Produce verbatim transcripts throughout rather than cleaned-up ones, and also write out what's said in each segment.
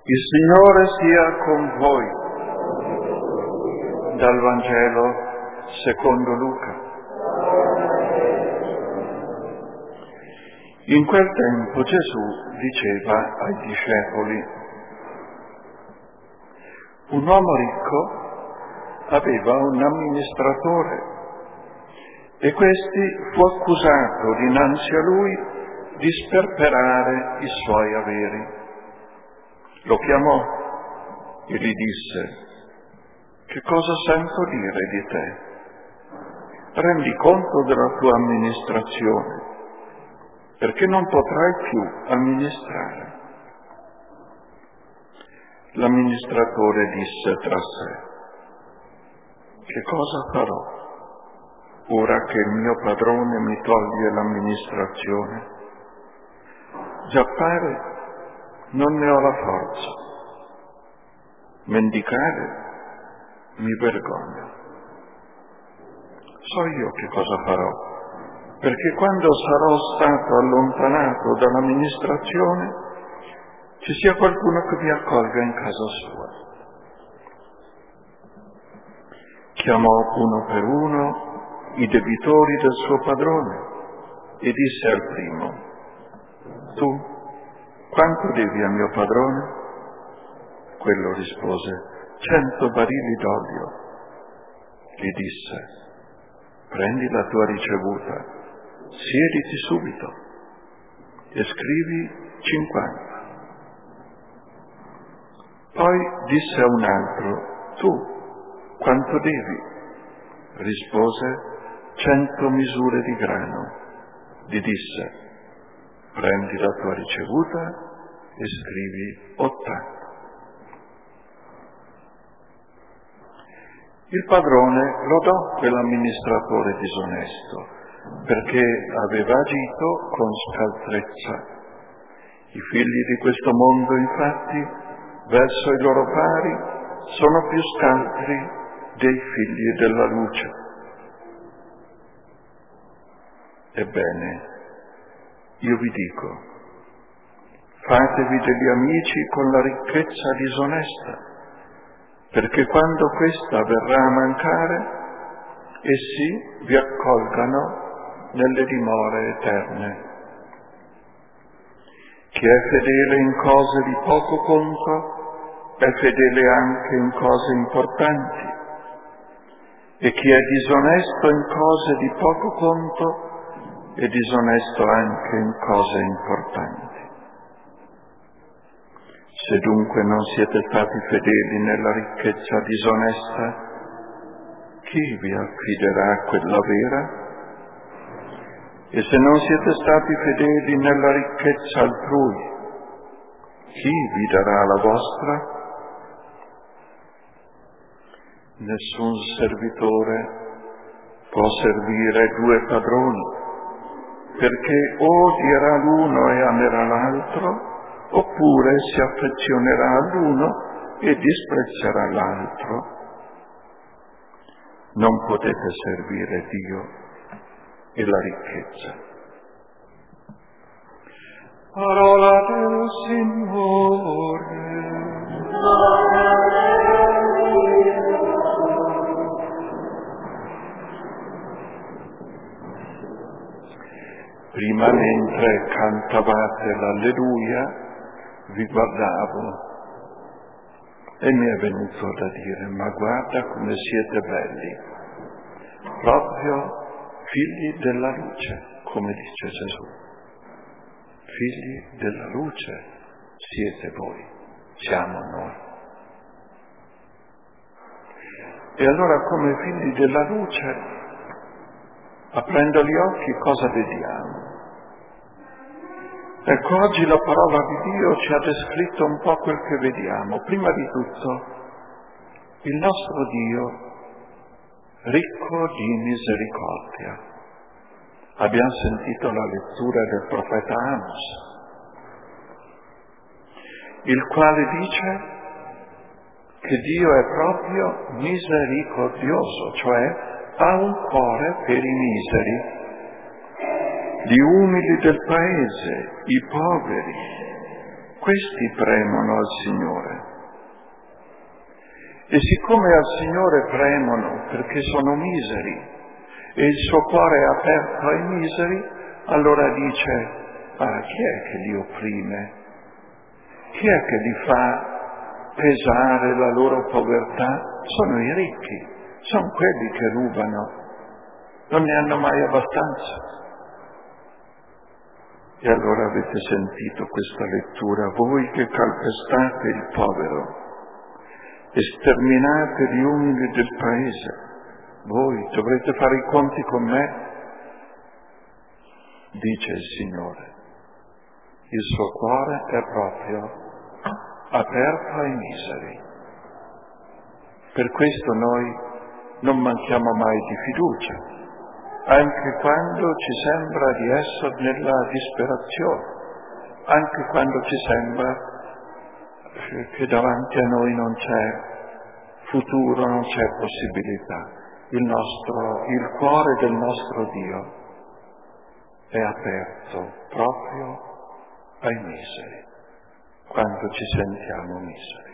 Il Signore sia con voi. Dal Vangelo secondo Luca. In quel tempo Gesù diceva ai discepoli: un uomo ricco aveva un amministratore e questi fu accusato dinanzi a lui di sperperare i suoi averi. Lo chiamò e gli disse: che cosa sento dire di te? Rendi conto della tua amministrazione, perché non potrai più amministrare. L'amministratore disse tra sé: che cosa farò ora che il mio padrone mi toglie l'amministrazione? Già pare non ne ho la forza. Mendicare mi vergogno. So io che cosa farò, perché quando sarò stato allontanato dall'amministrazione ci sia qualcuno che mi accolga in casa sua. Chiamò uno per uno i debitori del suo padrone e disse al primo: tu quanto devi al mio padrone? Quello rispose: cento barili d'olio. Gli disse: prendi la tua ricevuta, siediti subito e scrivi cinquanta. Poi disse a un altro: tu quanto devi? Rispose: cento misure di grano. Gli disse: prendi la tua ricevuta e scrivi ottanta. Il padrone lodò quell'amministratore disonesto perché aveva agito con scaltrezza. I figli di questo mondo, infatti, verso i loro pari, sono più scaltri dei figli della luce. Ebbene, io vi dico, fatevi degli amici con la ricchezza disonesta, perché quando questa verrà a mancare, essi vi accolgano nelle dimore eterne. Chi è fedele in cose di poco conto è fedele anche in cose importanti, e chi è disonesto in cose di poco conto è disonesto anche in cose importanti. Se dunque non siete stati fedeli nella ricchezza disonesta, chi vi affiderà quella vera? E se non siete stati fedeli nella ricchezza altrui, chi vi darà la vostra? Nessun servitore può servire due padroni, perché o odierà l'uno e amerà l'altro, oppure si affezionerà all'uno e disprezzerà l'altro. Non potete servire Dio e la ricchezza. Parola del Signore. Prima, mentre cantavate l'Alleluia, vi guardavo e mi è venuto da dire: ma guarda come siete belli, proprio figli della luce, come dice Gesù. Figli della luce siete voi, siamo noi. E allora, come figli della luce, aprendo gli occhi, cosa vediamo? Ecco, oggi la parola di Dio ci ha descritto un po' quel che vediamo. Prima di tutto, il nostro Dio, ricco di misericordia. Abbiamo sentito la lettura del profeta Amos, il quale dice che Dio è proprio misericordioso, cioè ha un cuore per i miseri, gli umili del paese, i poveri, questi premono al Signore. E siccome al Signore premono perché sono miseri e il suo cuore è aperto ai miseri, allora dice: ah, chi è che li opprime? Chi è che li fa pesare la loro povertà? Sono i ricchi, sono quelli che rubano, non ne hanno mai abbastanza. E allora avete sentito questa lettura: voi che calpestate il povero e sterminate gli umili del paese, voi dovrete fare i conti con me, dice il Signore. Il suo cuore è proprio aperto ai miseri. Per questo noi non manchiamo mai di fiducia, anche quando ci sembra di essere nella disperazione, anche quando ci sembra che davanti a noi non c'è futuro, non c'è possibilità. Il nostro, il cuore del nostro Dio è aperto proprio ai miseri, quando ci sentiamo miseri.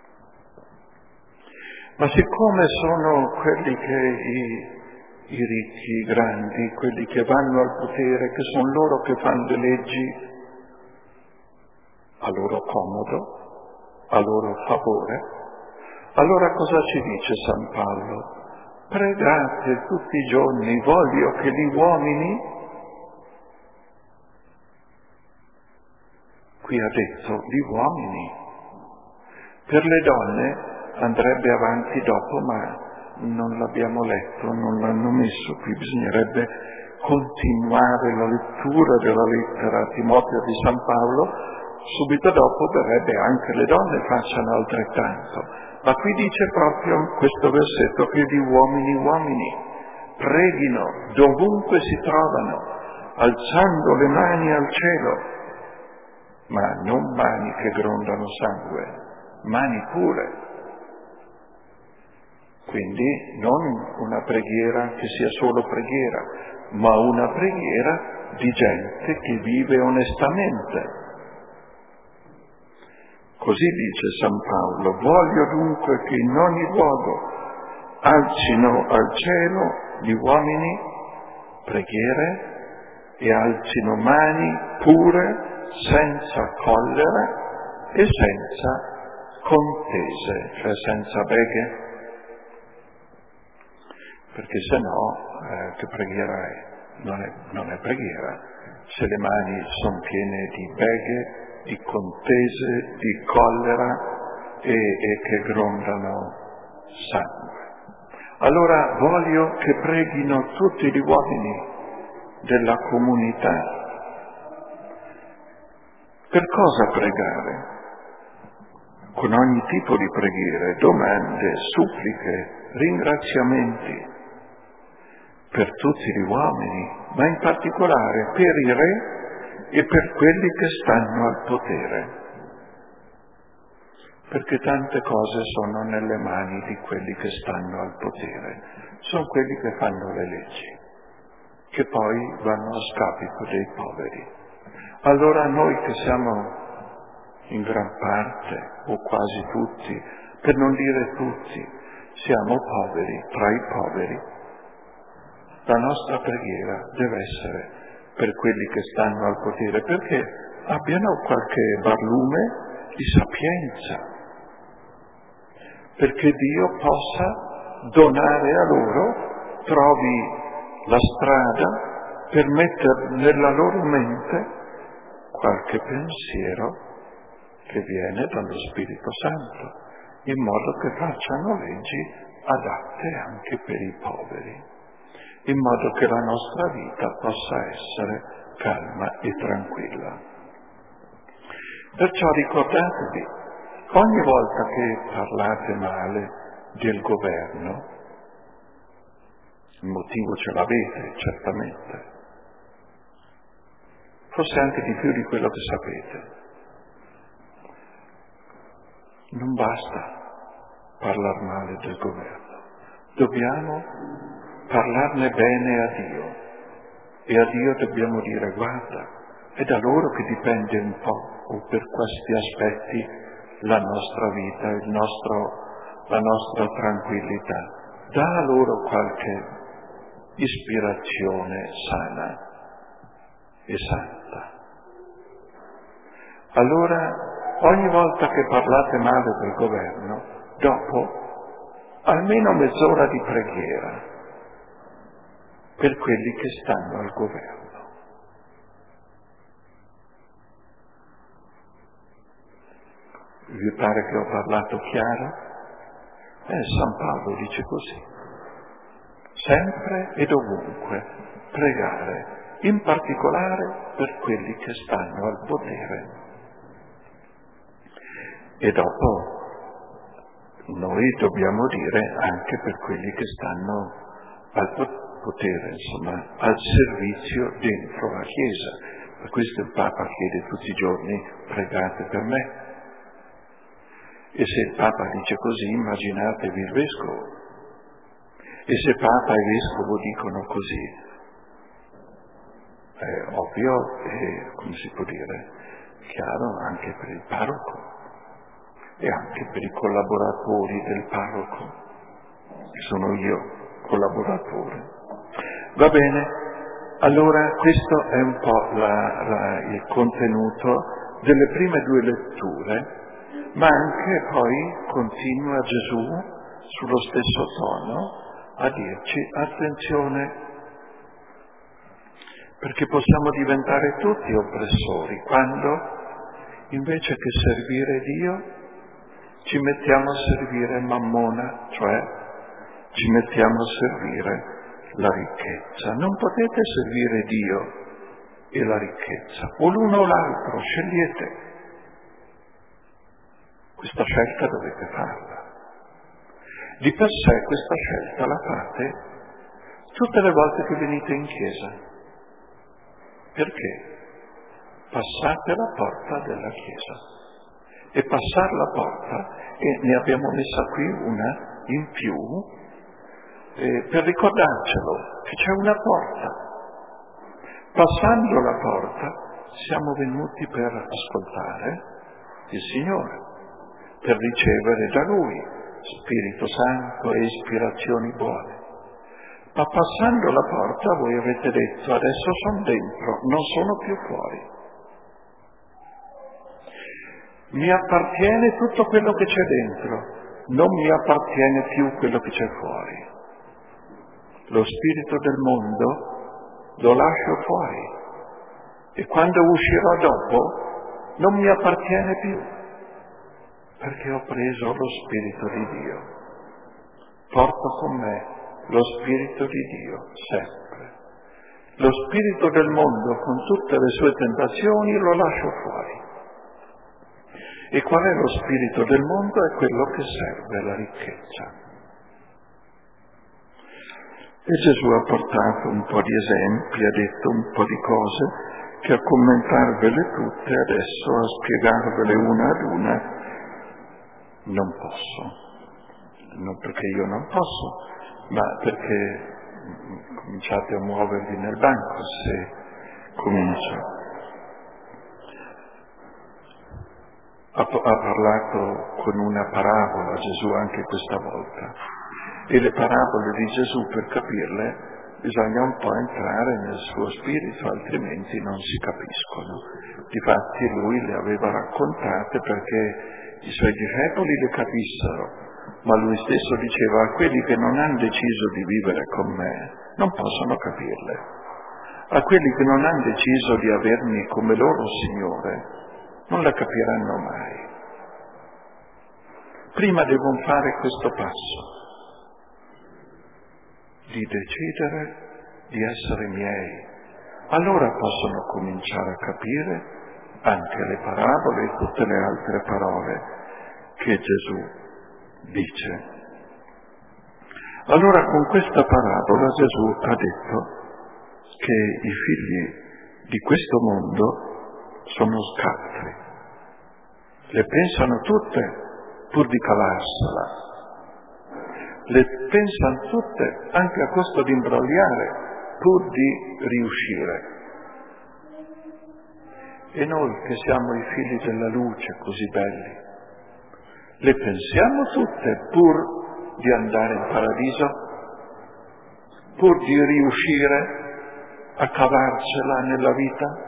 Ma siccome sono quelli che i, i ricchi, i grandi, quelli che vanno al potere, che sono loro che fanno le leggi a loro comodo, a loro favore, allora cosa ci dice San Paolo? Pregate tutti i giorni, voglio che gli uomini, qui ha detto gli uomini, per le donne andrebbe avanti dopo, ma non l'abbiamo letto, non l'hanno messo qui, bisognerebbe continuare la lettura della lettera a Timoteo di San Paolo. Subito dopo verrebbe anche le donne facciano altrettanto, ma qui dice proprio in questo versetto che gli uomini uomini preghino dovunque si trovano, alzando le mani al cielo, ma non mani che grondano sangue, mani pure. Quindi non una preghiera che sia solo preghiera, ma una preghiera di gente che vive onestamente. Così dice San Paolo: voglio dunque che in ogni luogo alzino al cielo gli uomini preghiere e alzino mani pure, senza collera e senza contese, cioè senza beghe, perché se no eh, che preghiera è? Non è, non è preghiera se le mani sono piene di beghe, di contese, di collera e, e che grondano sangue. Allora voglio che preghino tutti gli uomini della comunità. Per cosa pregare? Con ogni tipo di preghiere, domande, suppliche, ringraziamenti per tutti gli uomini, ma in particolare per i re e per quelli che stanno al potere, perché tante cose sono nelle mani di quelli che stanno al potere, sono quelli che fanno le leggi, che poi vanno a scapito dei poveri. Allora noi che siamo in gran parte, o quasi tutti, per non dire tutti, siamo poveri, tra i poveri, la nostra preghiera deve essere per quelli che stanno al potere, perché abbiano qualche barlume di sapienza, perché Dio possa donare a loro, trovi la strada per mettere nella loro mente qualche pensiero che viene dallo Spirito Santo, in modo che facciano leggi adatte anche per i poveri, in modo che la nostra vita possa essere calma e tranquilla. Perciò ricordatevi, ogni volta che parlate male del governo, il motivo ce l'avete certamente, forse anche di più di quello che sapete. Non basta parlare male del governo, dobbiamo parlarne bene a Dio e a Dio dobbiamo dire: guarda, È da loro che dipende un po', o per questi aspetti, la nostra vita, il nostro, la nostra tranquillità. Dà loro qualche ispirazione sana e santa. Allora, ogni volta che parlate male del governo, dopo almeno mezz'ora di preghiera per quelli che stanno al governo. Vi pare che ho parlato chiaro? Eh, San Paolo dice così. Sempre ed ovunque pregare, in particolare per quelli che stanno al potere. E dopo noi dobbiamo dire anche per quelli che stanno al potere, insomma, al servizio dentro la Chiesa. Per questo il Papa chiede tutti i giorni: pregate per me. E se il Papa dice così, immaginatevi il Vescovo. E se Papa e Vescovo dicono così, è ovvio e, come si può dire, chiaro anche per il parroco e anche per i collaboratori del parroco, che sono io, collaboratore. Va bene, allora questo è un po' la, la, il contenuto delle prime due letture, ma anche poi continua Gesù sullo stesso tono a dirci: attenzione, perché possiamo diventare tutti oppressori quando invece che servire Dio ci mettiamo a servire Mammona, cioè ci mettiamo a servire la ricchezza. Non potete servire Dio e la ricchezza, o l'uno o l'altro, scegliete. Questa scelta dovete farla. Di per sé questa scelta la fate tutte le volte che venite in chiesa. Perché? Passate la porta della chiesa. E passare la porta, e ne abbiamo messa qui una in più, eh, per ricordarcelo che c'è una porta. Passando la porta siamo venuti per ascoltare il Signore, per ricevere da Lui Spirito Santo e ispirazioni buone. Ma passando la porta voi avete detto: adesso sono dentro, non sono più fuori. Mi appartiene tutto quello che c'è dentro, non mi appartiene più quello che c'è fuori. Lo spirito del mondo lo lascio fuori e quando uscirò dopo non mi appartiene più, perché ho preso lo Spirito di Dio. Porto con me lo Spirito di Dio, sempre. Lo spirito del mondo, con tutte le sue tentazioni, lo lascio fuori. E qual è lo spirito del mondo? È quello che serve la ricchezza. E Gesù ha portato un po' di esempi, ha detto un po' di cose, che a commentarvele tutte adesso, a spiegarvele una ad una, non posso. Non perché io non posso, ma perché cominciate a muovervi nel banco se comincio. Ha, ha parlato con una parabola Gesù anche questa volta, e le parabole di Gesù, per capirle, bisogna un po' entrare nel suo spirito, altrimenti non si capiscono. Difatti lui le aveva raccontate perché i suoi discepoli le capissero, ma lui stesso diceva: a quelli che non hanno deciso di vivere con me non possono capirle. A quelli che non hanno deciso di avermi come loro Signore non la capiranno mai. Prima devono fare questo passo, di decidere di essere miei. Allora possono cominciare a capire anche le parabole e tutte le altre parole che Gesù dice. Allora con questa parabola Gesù ha detto che i figli di questo mondo sono scaltri. Le pensano tutte pur di cavarsela. Le pensano tutte anche a costo di imbrogliare pur di riuscire. E noi che siamo i figli della luce così belli, le pensiamo tutte pur di andare in paradiso? Pur di riuscire a cavarcela nella vita?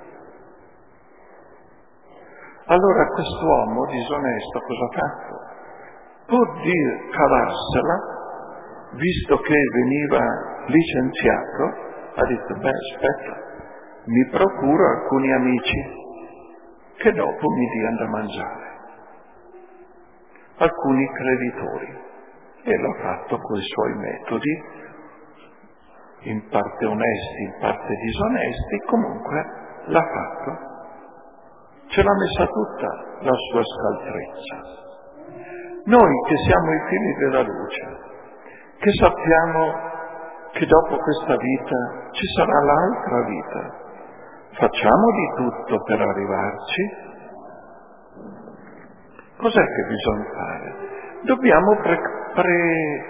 Allora quest'uomo disonesto cosa ha fatto? Pur di cavarsela, visto che veniva licenziato, ha detto, beh, aspetta, mi procuro alcuni amici che dopo mi diano da mangiare, alcuni creditori, e l'ha fatto con i suoi metodi, in parte onesti, in parte disonesti, comunque l'ha fatto. Ce l'ha messa tutta la sua scaltrezza. Noi che siamo i figli della luce, che sappiamo che dopo questa vita ci sarà l'altra vita, facciamo di tutto per arrivarci? Cos'è che bisogna fare? Dobbiamo pre- pre-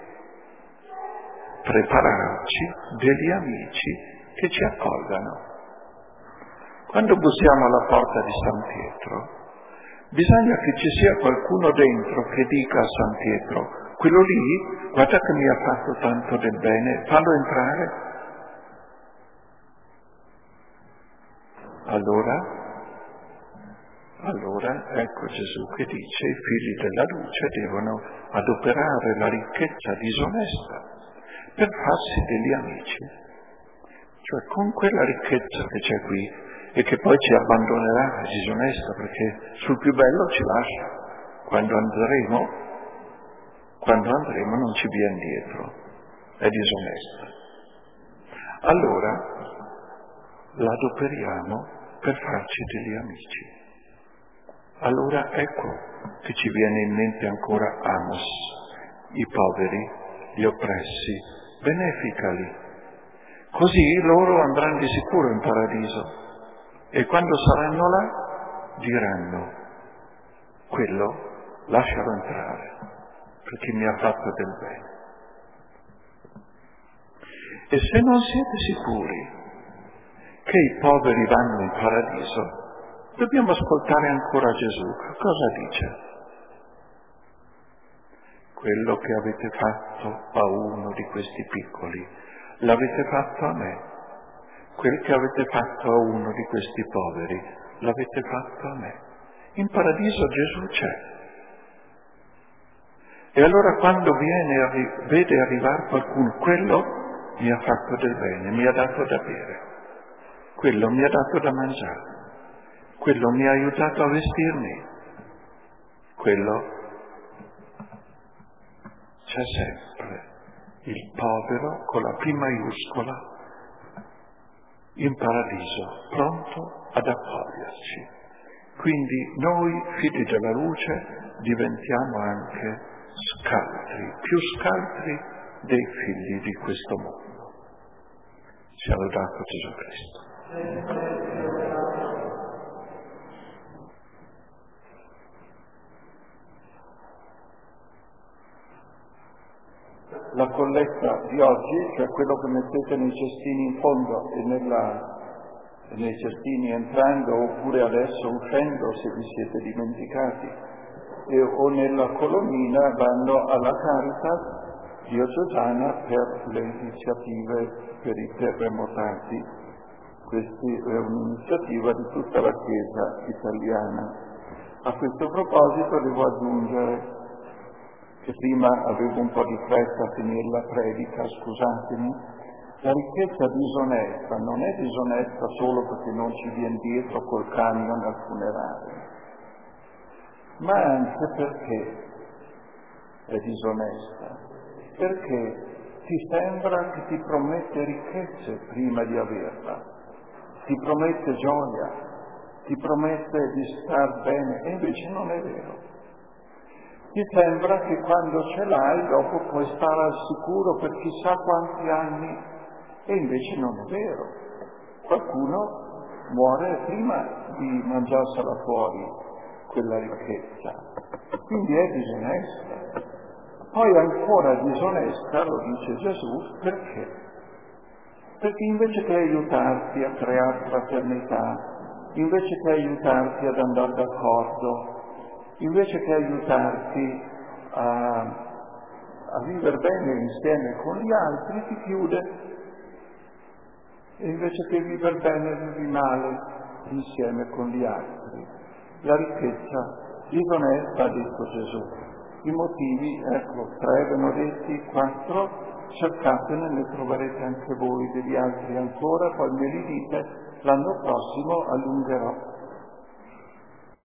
prepararci degli amici che ci accolgano. Quando bussiamo alla porta di San Pietro, bisogna che ci sia qualcuno dentro che dica a San Pietro, quello lì, guarda che mi ha fatto tanto del bene, fallo entrare. Allora, allora ecco Gesù che dice, i figli della luce devono adoperare la ricchezza disonesta per farsi degli amici. Cioè con quella ricchezza che c'è qui, e che poi ci abbandonerà, è disonesta, perché sul più bello ci lascia. Quando andremo, quando andremo non ci viene dietro, è disonesta. Allora l'adoperiamo per farci degli amici. Allora ecco che ci viene in mente ancora Amos, i poveri, gli oppressi, beneficali. Così loro andranno di sicuro in paradiso. E quando saranno là, diranno, quello lascialo entrare, perché mi ha fatto del bene. E se non siete sicuri che i poveri vanno in paradiso, dobbiamo ascoltare ancora Gesù. Cosa dice? Quello che avete fatto a uno di questi piccoli, l'avete fatto a me. Quel che avete fatto a uno di questi poveri, l'avete fatto a me. In paradiso Gesù c'è. E allora quando viene, arri- vede arrivare qualcuno, quello mi ha fatto del bene, mi ha dato da bere, quello mi ha dato da mangiare, quello mi ha aiutato a vestirmi, quello c'è sempre il povero con la P maiuscola in paradiso, pronto ad accoglierci. Quindi noi, figli della luce, diventiamo anche scaltri, più scaltri dei figli di questo mondo. Sia lodato Gesù Cristo. La colletta di oggi, cioè quello che mettete nei cestini in fondo e nella, nei cestini entrando oppure adesso uscendo se vi siete dimenticati, e, o nella colonnina, vanno alla Caritas diocesana per le iniziative per i terremotati. Questa è un'iniziativa di tutta la Chiesa italiana. A questo proposito devo aggiungere che prima avevo un po' di fretta a finire la predica, scusatemi, la ricchezza disonesta non è disonesta solo perché non ci viene dietro col camion al funerale, ma anche perché è disonesta, perché ti sembra che ti promette ricchezze prima di averla, ti promette gioia, ti promette di star bene, e invece non è vero. Ti sembra che quando ce l'hai dopo puoi stare al sicuro per chissà quanti anni, e invece non è vero. Qualcuno muore prima di mangiarsela fuori quella ricchezza, quindi è disonesta. Poi ancora disonesta, lo dice Gesù, perché? Perché invece che aiutarti a creare fraternità, invece che aiutarti ad andare d'accordo, invece che aiutarti a, a vivere bene insieme con gli altri, ti chiude. E invece che vivere bene, vivi male insieme con gli altri. La ricchezza disonesta, ha detto Gesù. I motivi, ecco, tre abbiamo detti, quattro, cercatene, ne troverete anche voi degli altri ancora, poi me li dite, l'anno prossimo allungherò.